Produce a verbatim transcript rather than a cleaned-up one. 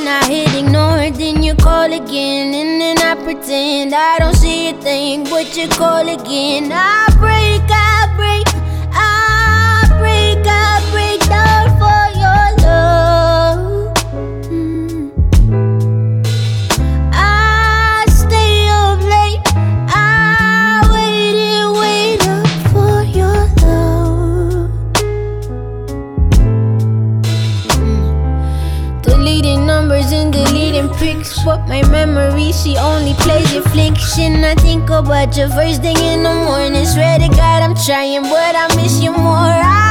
When I hit ignore, then you call again, and then I pretend I don't see a thing, but you call again. I break, I break, I break, I break down for your love. Mm. I stay up late, I wait and wait up for your love. Mm. Deleting numbers and deleting pics, but my memory, she only plays your fiction. I think about you first thing in the morning. Swear to God I'm trying, but I miss you more. I